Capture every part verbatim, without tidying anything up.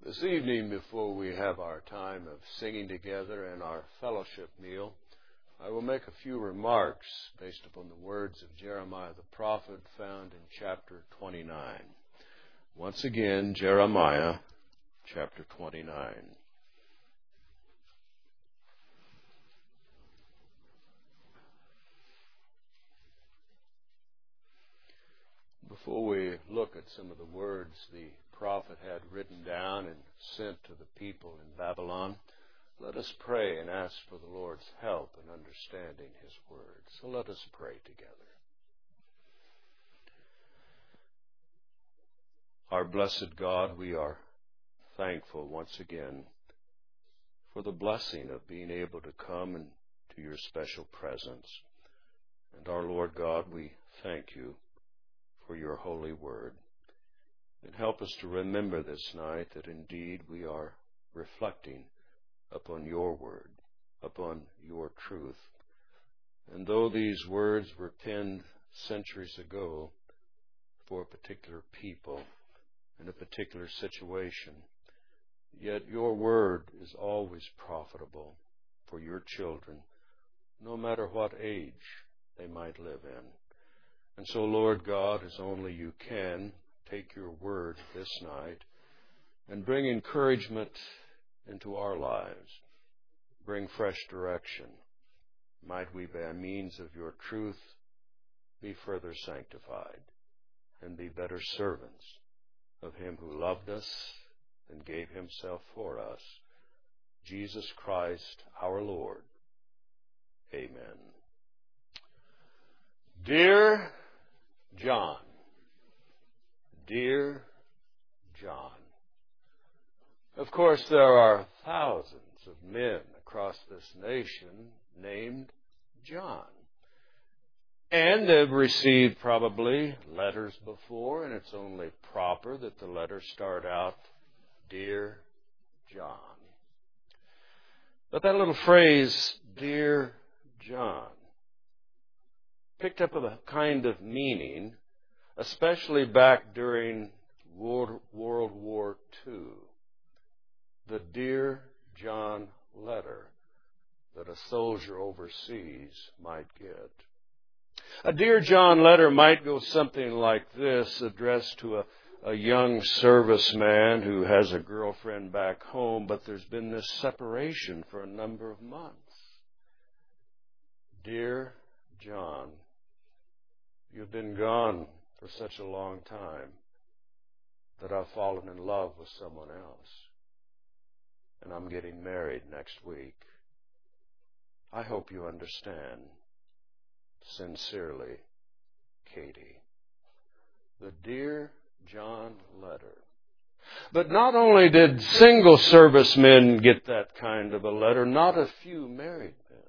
This evening, before we have our time of singing together and our fellowship meal, I will make a few remarks based upon the words of Jeremiah the prophet found in chapter twenty-nine. Once again, Jeremiah chapter twenty-nine. Before we look at some of the words the prophet had written down and sent to the people in Babylon, let us pray and ask for the Lord's help in understanding His Word. So let us pray together. Our blessed God, we are thankful once again for the blessing of being able to come into your special presence. And our Lord God, we thank you for your holy word. And help us to remember this night that indeed we are reflecting upon your word, upon your truth. And though these words were penned centuries ago for a particular people in a particular situation, yet your word is always profitable for your children, no matter what age they might live in. And so, Lord God, as only you can, take your word this night and bring encouragement into our lives. Bring fresh direction. Might we, by means of your truth, be further sanctified and be better servants of him who loved us and gave himself for us, Jesus Christ our Lord. Amen. Dear John, dear John. Of course, there are thousands of men across this nation named John. And they've received probably letters before, and it's only proper that the letters start out, Dear John. But that little phrase, Dear John, picked up a kind of meaning, especially back during World War Two. The Dear John letter that a soldier overseas might get. A Dear John letter might go something like this, addressed to a, a young serviceman who has a girlfriend back home, but there's been this separation for a number of months. Dear John, you've been gone for such a long time that I've fallen in love with someone else. And I'm getting married next week. I hope you understand. Sincerely, Katie. The Dear John letter. But not only did single servicemen get that kind of a letter, not a few married men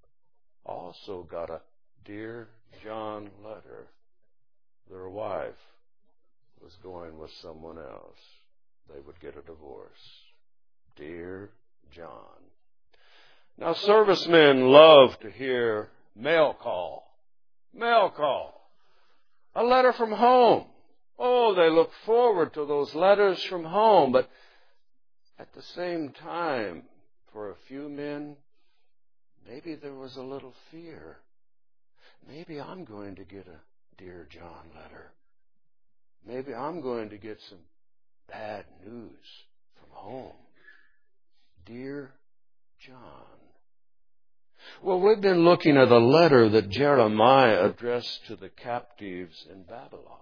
also got a Dear John letter. Their wife was going with someone else. They would get a divorce. Dear John. Now, servicemen love to hear mail call. Mail call. A letter from home. Oh, they look forward to those letters from home. But at the same time, for a few men, maybe there was a little fear. Maybe I'm going to get a Dear John letter. Maybe I'm going to get some bad news from home. Dear John. Well, we've been looking at a letter that Jeremiah addressed to the captives in Babylon.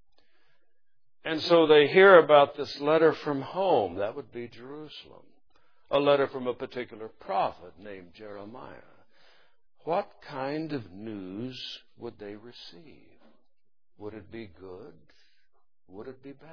And so they hear about this letter from home. That would be Jerusalem. A letter from a particular prophet named Jeremiah. What kind of news would they receive? Would it be good? Would it be bad?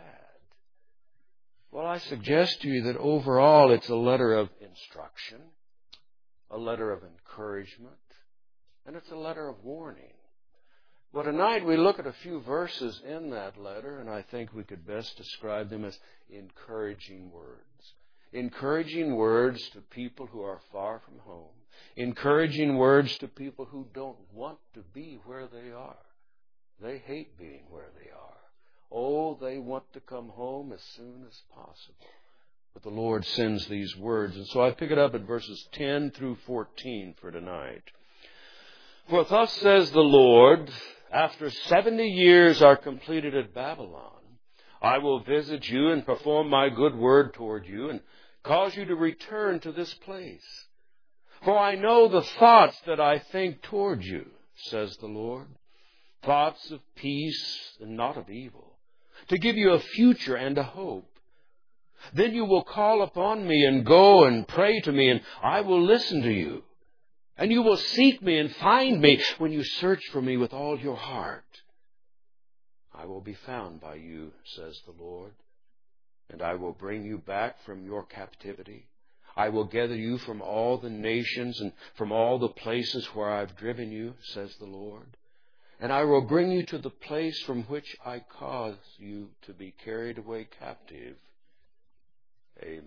Well, I suggest to you that overall it's a letter of instruction, a letter of encouragement, and it's a letter of warning. Well, tonight we look at a few verses in that letter, and I think we could best describe them as encouraging words. Encouraging words to people who are far from home. Encouraging words to people who don't want to be where they are. They hate being where they are. Oh, they want to come home as soon as possible. But the Lord sends these words. And so I pick it up at verses ten through fourteen for tonight. For thus says the Lord, after seventy years are completed at Babylon, I will visit you and perform my good word toward you and cause you to return to this place. For I know the thoughts that I think toward you, says the Lord, thoughts of peace and not of evil, to give you a future and a hope. Then you will call upon me and go and pray to me, and I will listen to you. And you will seek me and find me when you search for me with all your heart. I will be found by you, says the Lord, and I will bring you back from your captivity. I will gather you from all the nations and from all the places where I've driven you, says the Lord. And I will bring you to the place from which I caused you to be carried away captive. Amen.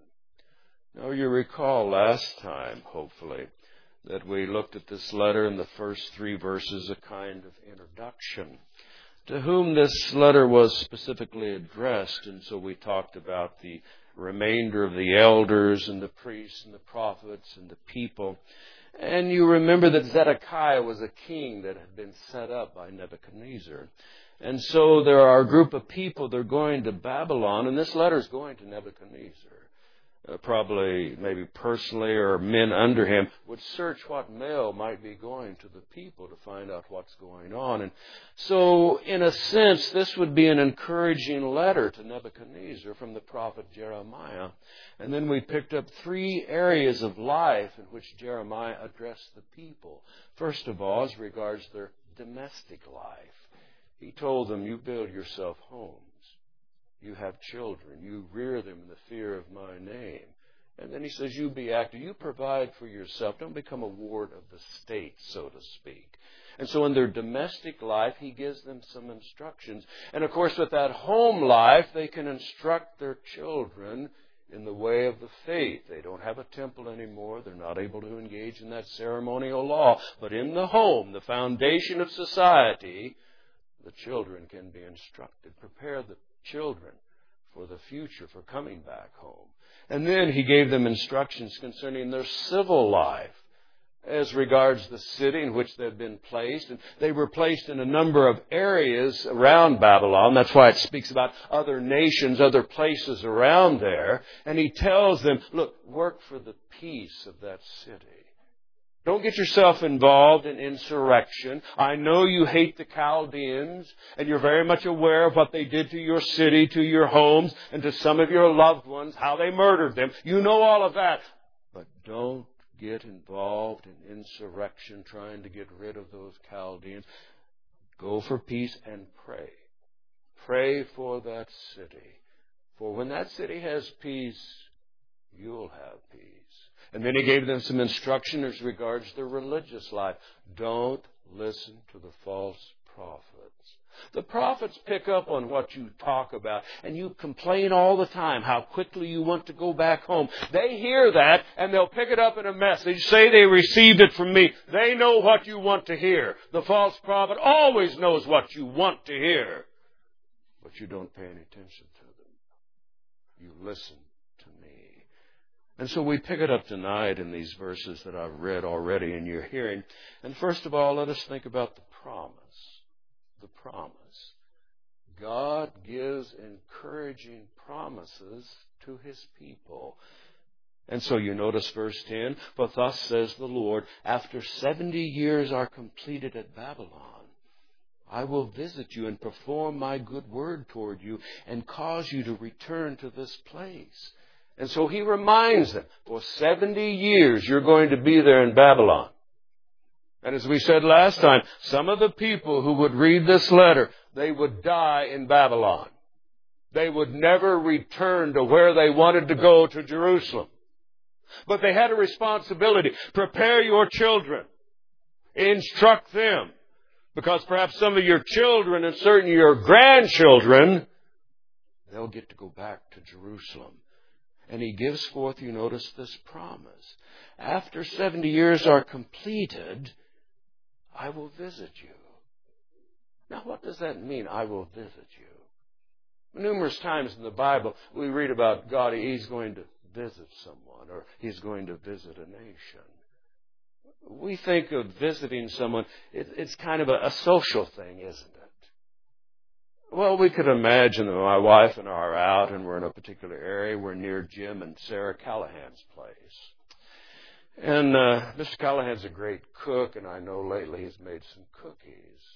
Now you recall last time, hopefully, that we looked at this letter in the first three verses, a kind of introduction to whom this letter was specifically addressed. And so we talked about the remainder of the elders and the priests and the prophets and the people. And you remember that Zedekiah was a king that had been set up by Nebuchadnezzar. And so there are a group of people that are going to Babylon, and this letter is going to Nebuchadnezzar. Uh, probably, maybe personally, or men under him would search what mail might be going to the people to find out what's going on. And so, in a sense, this would be an encouraging letter to Nebuchadnezzar from the prophet Jeremiah. And then we picked up three areas of life in which Jeremiah addressed the people. First of all, as regards their domestic life. He told them, you build yourself homes. You have children. You rear them in the fear of my name. And then he says, you be active. You provide for yourself. Don't become a ward of the state, so to speak. And so in their domestic life, he gives them some instructions. And of course, with that home life, they can instruct their children in the way of the faith. They don't have a temple anymore. They're not able to engage in that ceremonial law. But in the home, the foundation of society, the children can be instructed. Prepare the children for the future, for coming back home. And then he gave them instructions concerning their civil life as regards the city in which they've been placed. And they were placed in a number of areas around Babylon. That's why it speaks about other nations, other places around there. And he tells them, look, work for the peace of that city. Don't get yourself involved in insurrection. I know you hate the Chaldeans, and you're very much aware of what they did to your city, to your homes, and to some of your loved ones, how they murdered them. You know all of that. But don't get involved in insurrection, trying to get rid of those Chaldeans. Go for peace and pray. Pray for that city. For when that city has peace, you'll have peace. And then he gave them some instruction as regards their religious life. Don't listen to the false prophets. The prophets pick up on what you talk about, and you complain all the time how quickly you want to go back home. They hear that, and they'll pick it up in a message, say they received it from me. They know what you want to hear. The false prophet always knows what you want to hear. But you don't pay any attention to them. You listen to me. And so we pick it up tonight in these verses that I've read already in your hearing. And first of all, let us think about the promise. The promise. God gives encouraging promises to His people. And so you notice verse ten, but thus says the Lord, after seventy years are completed at Babylon, I will visit you and perform my good word toward you and cause you to return to this place. And so he reminds them, for seventy years you're going to be there in Babylon. And as we said last time, some of the people who would read this letter, they would die in Babylon. They would never return to where they wanted to go, to Jerusalem. But they had a responsibility. Prepare your children. Instruct them. Because perhaps some of your children and certainly your grandchildren, they'll get to go back to Jerusalem. And he gives forth, you notice, this promise. After seventy years are completed, I will visit you. Now, what does that mean, I will visit you? Numerous times in the Bible, we read about God, He's going to visit someone, or He's going to visit a nation. We think of visiting someone, it, it's kind of a, a social thing, isn't it? Well, we could imagine that my wife and I are out and we're in a particular area. We're near Jim and Sarah Callahan's place. And uh, Mister Callahan's a great cook, and I know lately he's made some cookies.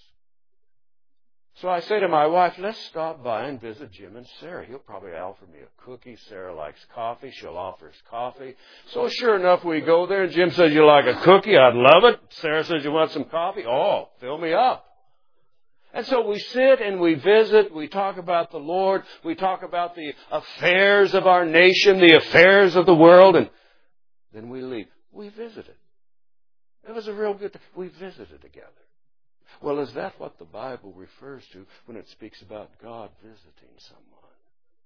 So I say to my wife, let's stop by and visit Jim and Sarah. He'll probably offer me a cookie. Sarah likes coffee. She'll offer us coffee. So sure enough, we go there, and Jim says, you like a cookie? I'd love it. Sarah says, you want some coffee? Oh, fill me up. And so we sit and we visit. We talk about the Lord. We talk about the affairs of our nation, the affairs of the world, and then we leave. We visited. It was a real good time. We visited together. Well, is that what the Bible refers to when it speaks about God visiting someone?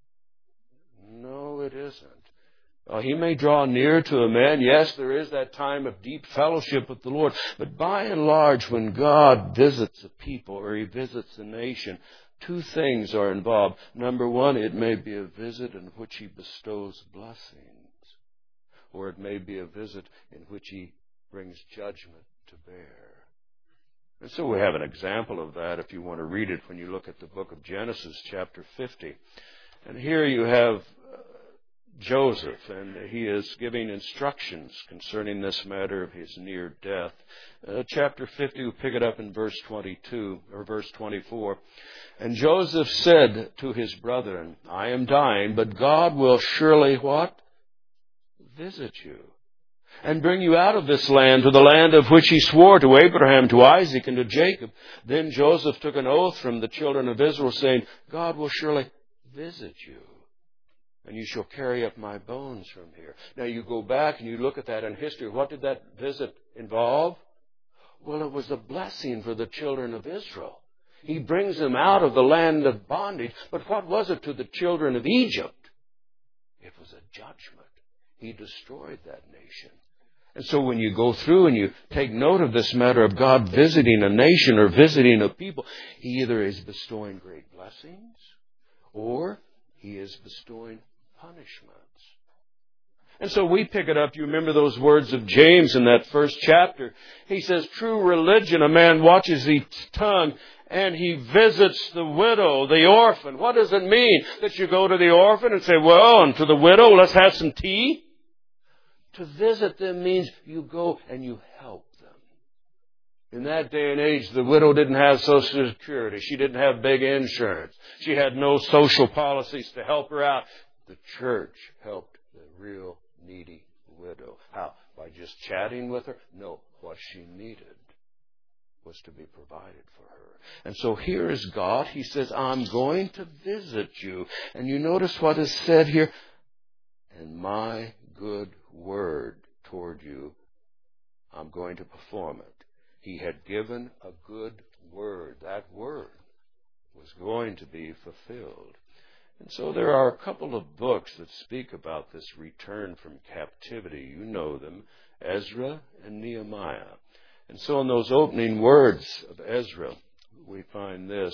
No, it isn't. Uh, he may draw near to a man. Yes, there is that time of deep fellowship with the Lord. But by and large, when God visits a people or He visits a nation, two things are involved. Number one, it may be a visit in which He bestows blessings. Or it may be a visit in which He brings judgment to bear. And so we have an example of that if you want to read it when you look at the book of Genesis, chapter fifty. And here you have Joseph, and he is giving instructions concerning this matter of his near death. Uh, chapter fifty, we pick it up in verse twenty-two, or verse twenty-four. And Joseph said to his brethren, I am dying, but God will surely what? Visit you. And bring you out of this land to the land of which He swore to Abraham, to Isaac, and to Jacob. Then Joseph took an oath from the children of Israel, saying, God will surely visit you, and you shall carry up my bones from here. Now you go back and you look at that in history. What did that visit involve? Well, it was a blessing for the children of Israel. He brings them out of the land of bondage. But what was it to the children of Egypt? It was a judgment. He destroyed that nation. And so when you go through and you take note of this matter of God visiting a nation or visiting a people, He either is bestowing great blessings or He is bestowing punishments. And so we pick it up. You remember those words of James in that first chapter. He says, true religion, a man watches his tongue and he visits the widow, the orphan. What does it mean? That you go to the orphan and say, well, and to the widow, let's have some tea? To visit them means you go and you help them. In that day and age, the widow didn't have Social Security. She didn't have big insurance. She had no social policies to help her out. The church helped the real needy widow. How? By just chatting with her? No. What she needed was to be provided for her. And so here is God. He says, I'm going to visit you. And you notice what is said here. And my good word toward you, I'm going to perform it. He had given a good word. That word was going to be fulfilled. And so there are a couple of books that speak about this return from captivity. You know them, Ezra and Nehemiah. And so in those opening words of Ezra, we find this.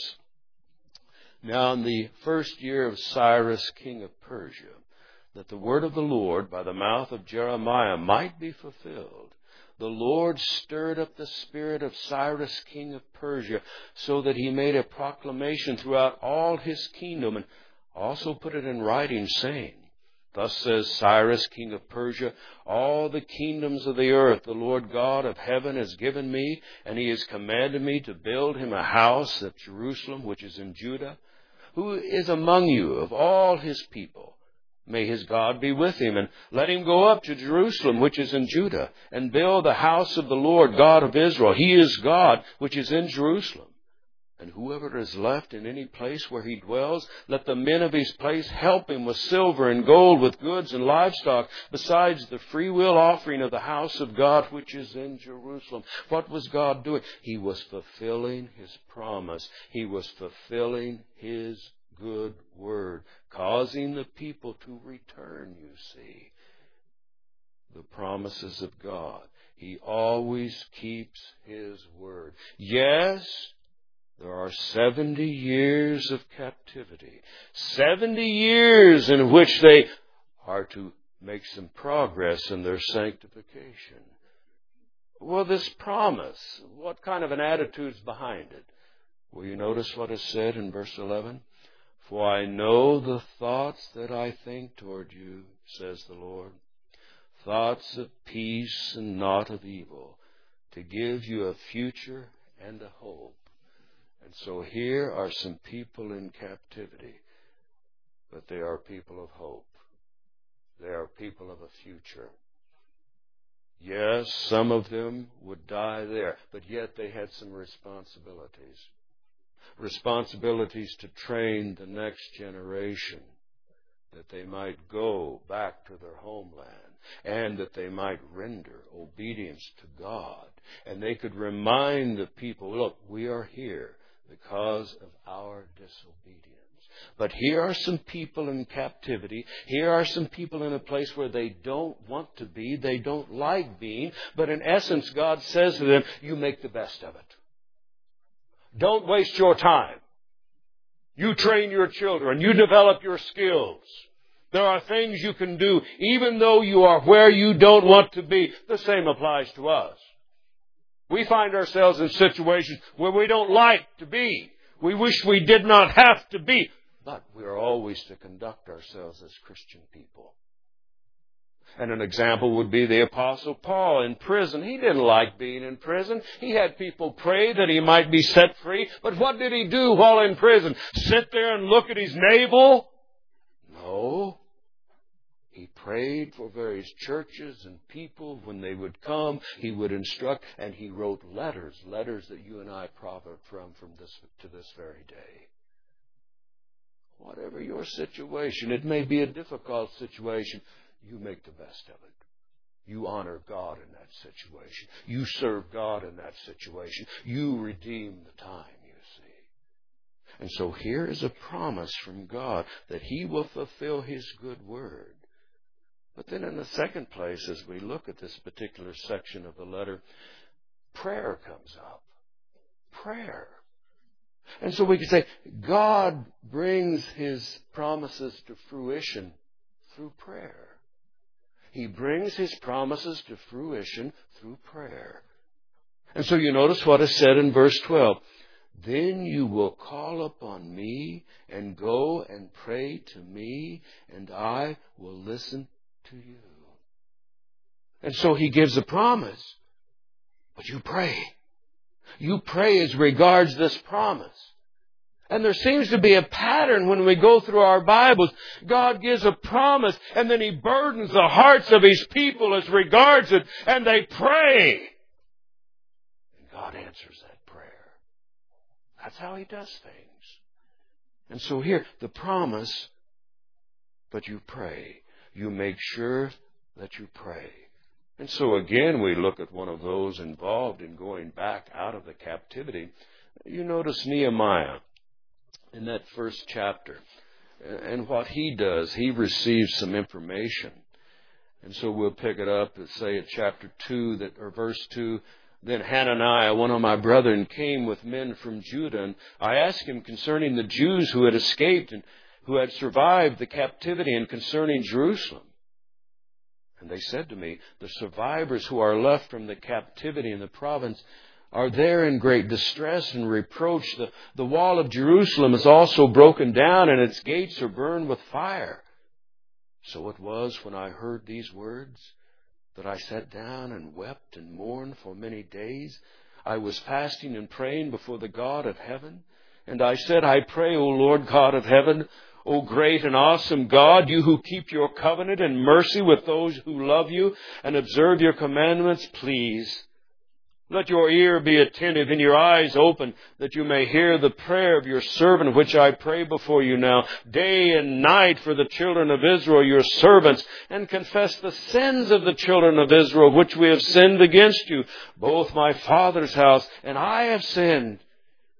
Now in the first year of Cyrus, king of Persia, that the word of the Lord by the mouth of Jeremiah might be fulfilled, the Lord stirred up the spirit of Cyrus, king of Persia, so that he made a proclamation throughout all his kingdom, and also put it in writing, saying, Thus says Cyrus, king of Persia, all the kingdoms of the earth the Lord God of heaven has given me, and He has commanded me to build Him a house at Jerusalem, which is in Judah. Who is among you of all His people? May His God be with him, and let him go up to Jerusalem, which is in Judah, and build the house of the Lord God of Israel. He is God, which is in Jerusalem. And whoever is left in any place where he dwells, let the men of his place help him with silver and gold, with goods and livestock, besides the freewill offering of the house of God, which is in Jerusalem. What was God doing? He was fulfilling His promise. He was fulfilling His good word, causing the people to return, you see. The promises of God. He always keeps His word. Yes, There are seventy years of captivity. Seventy years in which they are to make some progress in their sanctification. Well, this promise, what kind of an attitude's behind it? Will you notice what is said in verse eleven? For I know the thoughts that I think toward you, says the Lord. Thoughts of peace and not of evil, to give you a future and a hope. And so here are some people in captivity, but they are people of hope. They are people of a future. Yes, some of them would die there, but yet they had some responsibilities. Responsibilities to train the next generation, that they might go back to their homeland, and that they might render obedience to God. And they could remind the people, look, we are here because of our disobedience. But here are some people in captivity. Here are some people in a place where they don't want to be. They don't like being. But in essence, God says to them, you make the best of it. Don't waste your time. You train your children. You develop your skills. There are things you can do even though you are where you don't want to be. The same applies to us. We find ourselves in situations where we don't like to be. We wish we did not have to be. But we are always to conduct ourselves as Christian people. And an example would be the Apostle Paul in prison. He didn't like being in prison. He had people pray that he might be set free. But what did he do while in prison? Sit there and look at his navel? No. He prayed for various churches and people. When they would come, he would instruct, and he wrote letters, letters that you and I profit from from this to this very day. Whatever your situation, it may be a difficult situation, you make the best of it. You honor God in that situation. You serve God in that situation. You redeem the time, you see. And so here is a promise from God that He will fulfill His good word. But then in the second place, as we look at this particular section of the letter, prayer comes up. Prayer. And so we can say, God brings His promises to fruition through prayer. He brings His promises to fruition through prayer. And so you notice what is said in verse twelve. Then you will call upon me and go and pray to me, and I will listen to you. And so He gives a promise. But you pray. You pray as regards this promise. And there seems to be a pattern when we go through our Bibles. God gives a promise, and then He burdens the hearts of His people as regards it, and they pray. And God answers that prayer. That's how He does things. And so here, the promise, but you pray. You make sure that you pray. And so again, we look at one of those involved in going back out of the captivity. You notice Nehemiah in that first chapter. And what he does, he receives some information. And so we'll pick it up and say at chapter two, that, or verse two, Then Hananiah, one of my brethren, came with men from Judah, and I asked him concerning the Jews who had escaped and who had survived the captivity, and concerning Jerusalem. And they said to me, the survivors who are left from the captivity in the province are there in great distress and reproach. The, the wall of Jerusalem is also broken down, and its gates are burned with fire. So it was when I heard these words that I sat down and wept and mourned for many days. I was fasting and praying before the God of heaven. And I said, I pray, O Lord God of heaven, O great and awesome God, you who keep your covenant and mercy with those who love you and observe your commandments, please let your ear be attentive and your eyes open, that you may hear the prayer of your servant, which I pray before you now, day and night, for the children of Israel, your servants, and confess the sins of the children of Israel, which we have sinned against you. Both my father's house and I have sinned.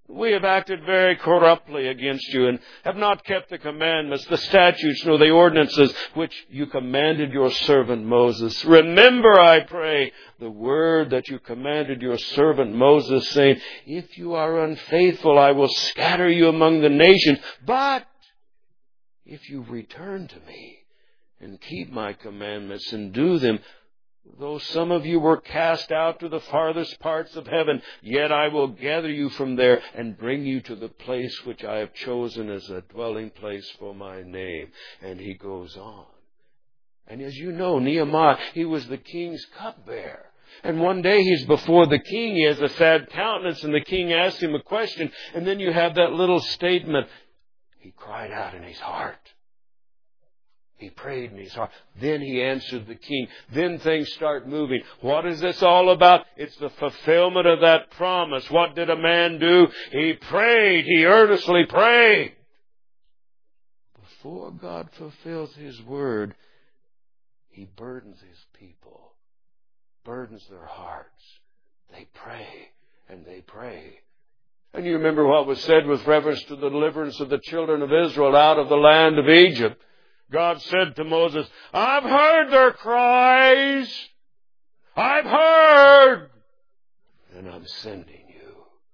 We have acted very corruptly against you and have not kept the commandments, the statutes, nor the ordinances which you commanded your servant Moses. Remember, I pray, the word that you commanded your servant Moses, saying, if you are unfaithful, I will scatter you among the nations. But if you return to me and keep my commandments and do them, though some of you were cast out to the farthest parts of heaven, yet I will gather you from there and bring you to the place which I have chosen as a dwelling place for my name. And he goes on. And as you know, Nehemiah, he was the king's cupbearer. And one day he's before the king. He has a sad countenance, and the king asks him a question. And then you have that little statement. He cried out in his heart. He prayed in his heart. Then he answered the king. Then things start moving. What is this all about? It's the fulfillment of that promise. What did a man do? He prayed. He earnestly prayed. Before God fulfills His word, He burdens His people, burdens their hearts. They pray and they pray. And you remember what was said with reference to the deliverance of the children of Israel out of the land of Egypt. God said to Moses, I've heard their cries. I've heard. And I'm sending you.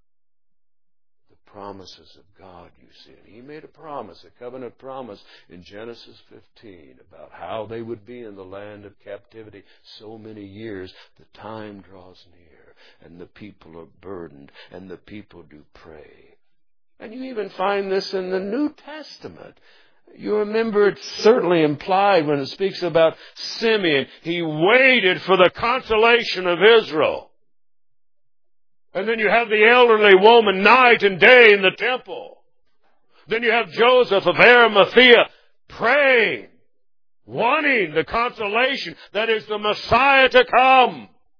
The promises of God, you see. And He made a promise, a covenant promise in Genesis fifteen about how they would be in the land of captivity so many years. The time draws near and the people are burdened and the people do pray. And you even find this in the New Testament. You remember it's certainly implied when it speaks about Simeon. He waited for the consolation of Israel. And then you have the elderly woman night and day in the temple. Then you have Joseph of Arimathea praying, wanting the consolation that is the Messiah to come.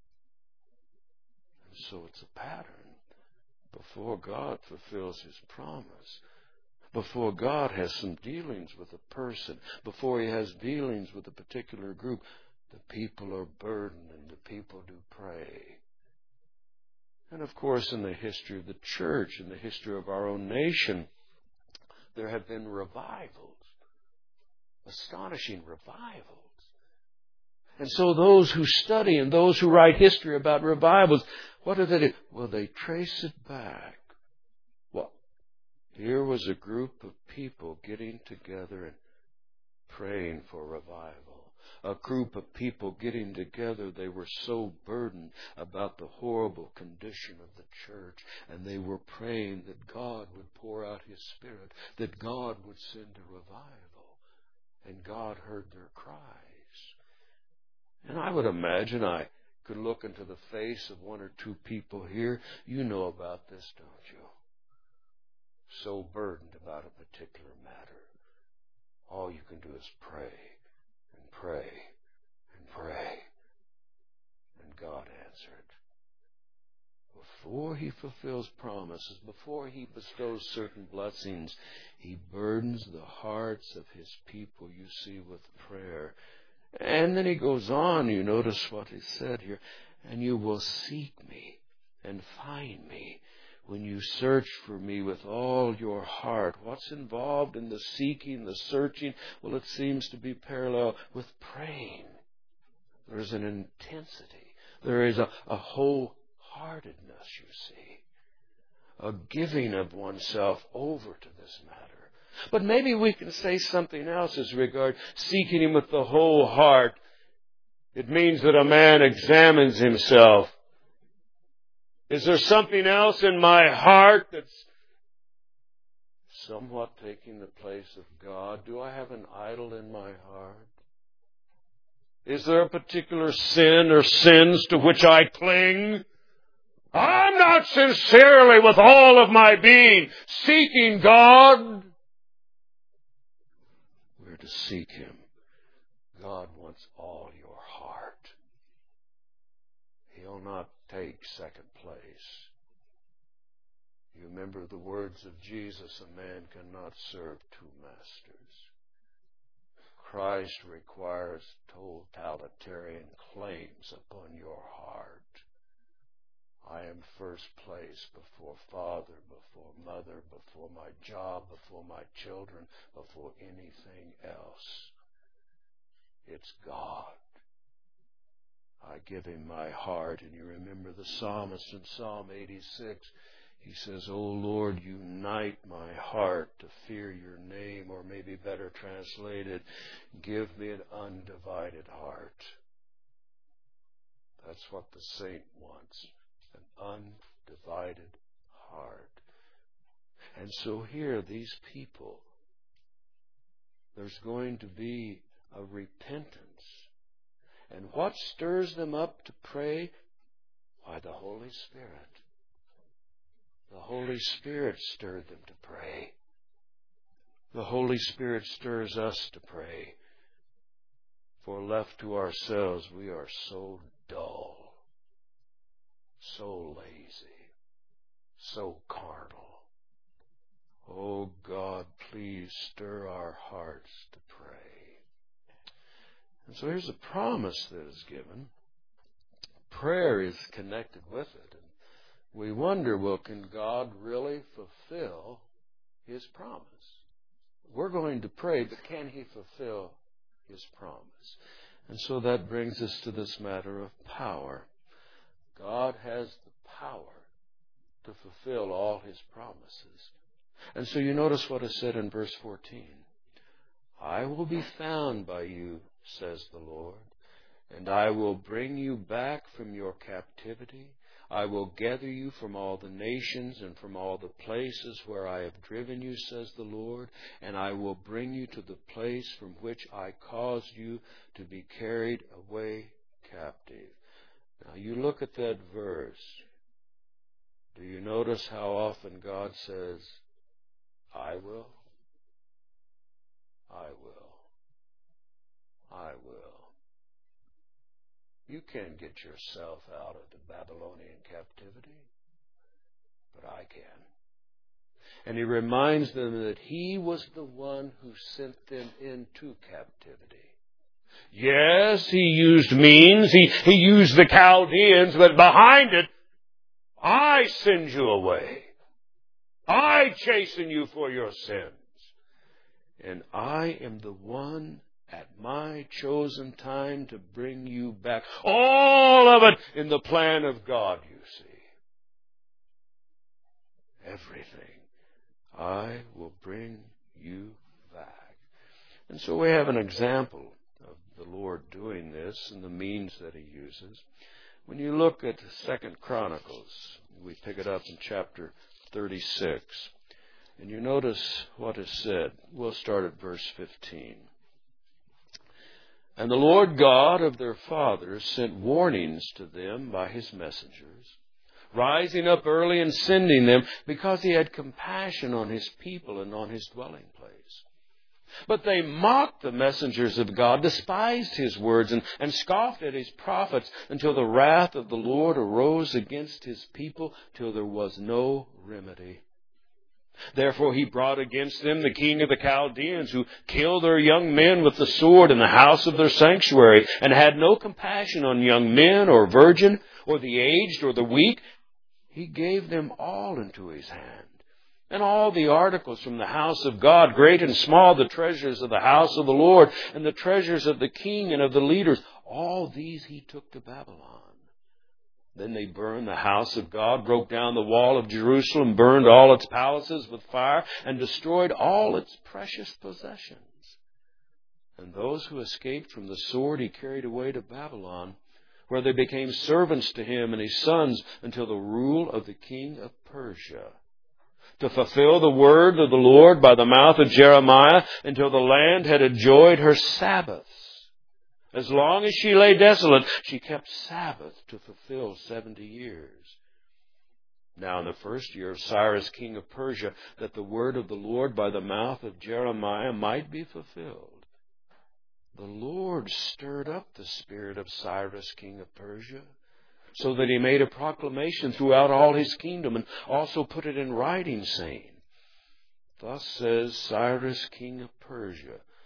And so it's a pattern. Before God fulfills His promise, before God has some dealings with a person, before He has dealings with a particular group, the people are burdened and the people do pray. And of course, in the history of the church, in the history of our own nation, there have been revivals, astonishing revivals. And so those who study and those who write history about revivals, what do they do? Well, they trace it back. Well, here was a group of people getting together and praying for revival. A group of people getting together, they were so burdened about the horrible condition of the church, and they were praying that God would pour out His Spirit, that God would send a revival, and God heard their cries. And I would imagine I could look into the face of one or two people here. You know about this, don't you? So burdened about a particular matter. All you can do is pray and pray and pray. And God answered. Before He fulfills promises, before He bestows certain blessings, He burdens the hearts of His people, you see, with prayer. And then He goes on, you notice what He said here, and you will seek me and find me when you search for me with all your heart. What's involved in the seeking, the searching? Well, it seems to be parallel with praying. There's an intensity. There is a, a wholeheartedness, you see. A giving of oneself over to this matter. But maybe we can say something else as regard seeking Him with the whole heart. It means that a man examines himself. Is there something else in my heart that's somewhat taking the place of God? Do I have an idol in my heart? Is there a particular sin or sins to which I cling? I'm not sincerely with all of my being seeking God. We're to seek Him. God wants all your heart. He'll not take second place. You remember the words of Jesus, a man cannot serve two masters. Christ requires totalitarian claims upon your heart. I am first place before father, before mother, before my job, before my children, before anything else. It's God. I give Him my heart. And you remember the psalmist in Psalm eighty-six. He says, "O Lord, unite my heart to fear your name," or maybe better translated, "Give me an undivided heart." That's what the saint wants, an undivided heart. And so here, these people, there's going to be a repentance. And what stirs them up to pray? Why, the Holy Spirit. The Holy Spirit stirred them to pray. The Holy Spirit stirs us to pray. For left to ourselves, we are so dull, so lazy, so carnal. Oh God, please stir our hearts to pray. And so here's a promise that is given. Prayer is connected with it. And we wonder, well, can God really fulfill His promise? We're going to pray, but can He fulfill His promise? And so that brings us to this matter of power. God has the power to fulfill all His promises. And so you notice what is said in verse fourteen. "I will be found by you, says the Lord, and I will bring you back from your captivity. I will gather you from all the nations and from all the places where I have driven you, says the Lord, and I will bring you to the place from which I caused you to be carried away captive." Now you look at that verse. Do you notice how often God says, "I will, I will, I will"? You can't get yourself out of the Babylonian captivity, but I can. And He reminds them that He was the one who sent them into captivity. Yes, He used means, He, he used the Chaldeans, but behind it, I send you away. I chasten you for your sins. And I am the one at my chosen time to bring you back. All of it in the plan of God, you see. Everything. I will bring you back. And so we have an example of the Lord doing this and the means that He uses. When you look at Second Chronicles, we pick it up in chapter thirty-six. And you notice what is said. We'll start at verse fifteen. "And the Lord God of their fathers sent warnings to them by His messengers, rising up early and sending them, because He had compassion on His people and on His dwelling place. But they mocked the messengers of God, despised His words, and, and scoffed at His prophets, until the wrath of the Lord arose against His people, till there was no remedy. Therefore He brought against them the king of the Chaldeans, who killed their young men with the sword in the house of their sanctuary, and had no compassion on young men or virgin, or the aged or the weak. He gave them all into His hand. And all the articles from the house of God, great and small, the treasures of the house of the Lord, and the treasures of the king and of the leaders, all these He took to Babylon. Then they burned the house of God, broke down the wall of Jerusalem, burned all its palaces with fire, and destroyed all its precious possessions. And those who escaped from the sword He carried away to Babylon, where they became servants to him and his sons until the rule of the king of Persia, to fulfill the word of the Lord by the mouth of Jeremiah, until the land had enjoyed her Sabbaths. As long as she lay desolate, she kept Sabbath to fulfill seventy years. Now in the first year of Cyrus, king of Persia, that the word of the Lord by the mouth of Jeremiah might be fulfilled, the Lord stirred up the spirit of Cyrus, king of Persia, so that he made a proclamation throughout all his kingdom, and also put it in writing, saying, "Thus says Cyrus, king of Persia,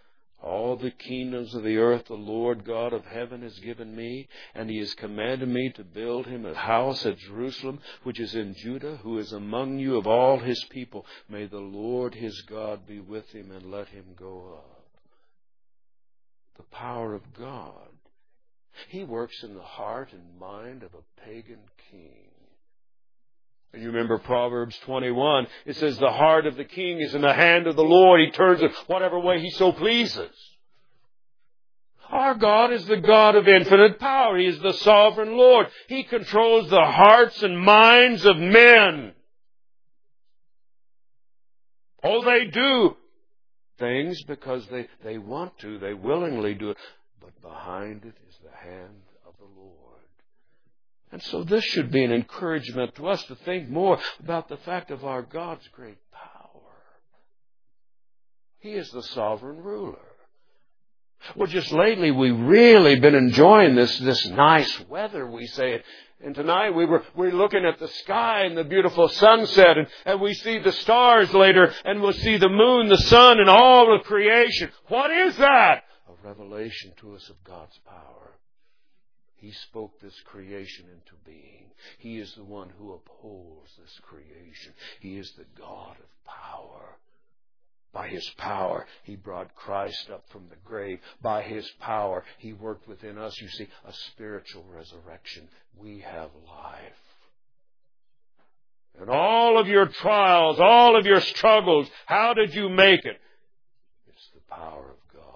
All the kingdoms of the earth the Lord God of heaven has given me, and he has commanded me to build him a house at Jerusalem, which is in Judah, who is among you of all his people. May the Lord his God be with him, and let him go up. The power of God. He works in the heart and mind of a pagan king. And you remember Proverbs twenty-one. It says, the heart of the king is in the hand of the Lord. He turns it whatever way he so pleases. Our God is the God of infinite power. He is the sovereign Lord. He controls the hearts and minds of men. Oh, they do things because they, they want to. They willingly do it. But behind it is the hand of the Lord. And so this should be an encouragement to us to think more about the fact of our God's great power. He is the sovereign ruler. Well, just lately we've really been enjoying this, this nice weather, we say. And tonight we were, we're looking at the sky and the beautiful sunset, and, and we see the stars later, and we'll see the moon, the sun, and all of creation. What is that? A revelation to us of God's power. He spoke this creation into being. He is the one who upholds this creation. He is the God of power. By his power, he brought Christ up from the grave. By his power, he worked within us, you see, a spiritual resurrection. We have life. And all of your trials, all of your struggles, how did you make it? It's the power of God.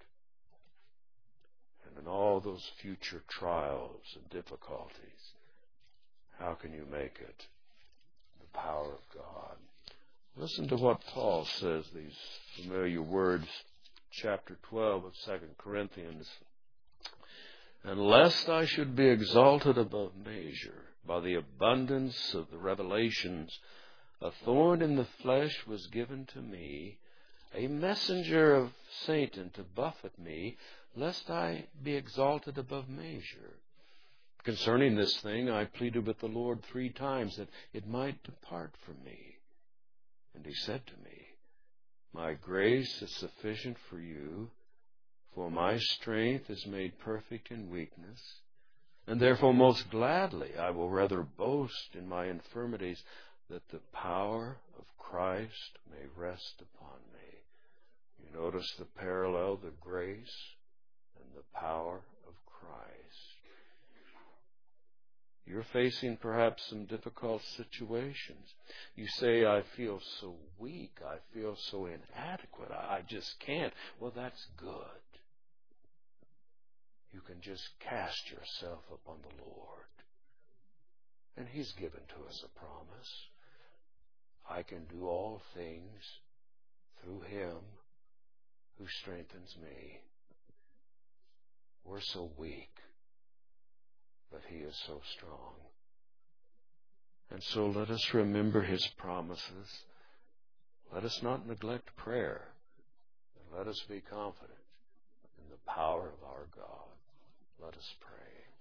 And in all those future trials and difficulties, how can you make it? The power of God. Listen to what Paul says, these familiar words, chapter twelve of Second Corinthians. And lest I should be exalted above measure by the abundance of the revelations, a thorn in the flesh was given to me, a messenger of Satan to buffet me, lest I be exalted above measure. Concerning this thing, I pleaded with the Lord three times that it might depart from me. And he said to me, my grace is sufficient for you, for my strength is made perfect in weakness. And therefore most gladly I will rather boast in my infirmities, that the power of Christ may rest upon me. You notice the parallel, the grace and the power of Christ. You're facing perhaps some difficult situations. You say, I feel so weak. I feel so inadequate. I just can't. Well, that's good. You can just cast yourself upon the Lord. And he's given to us a promise. I can do all things through him who strengthens me. We're so weak, but he is so strong. And so let us remember his promises. Let us not neglect prayer. And let us be confident in the power of our God. Let us pray.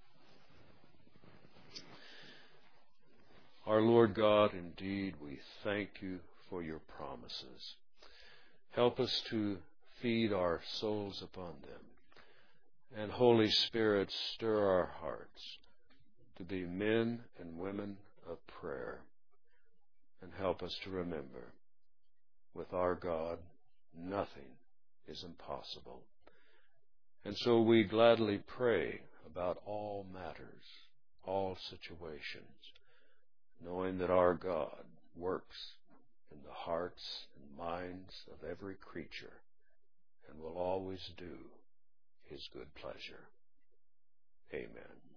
Our Lord God, indeed, we thank you for your promises. Help us to feed our souls upon them. And Holy Spirit, stir our hearts to be men and women of prayer. And help us to remember, with our God, nothing is impossible. And so we gladly pray about all matters, all situations, knowing that our God works in the hearts and minds of every creature and will always do his good pleasure. Amen.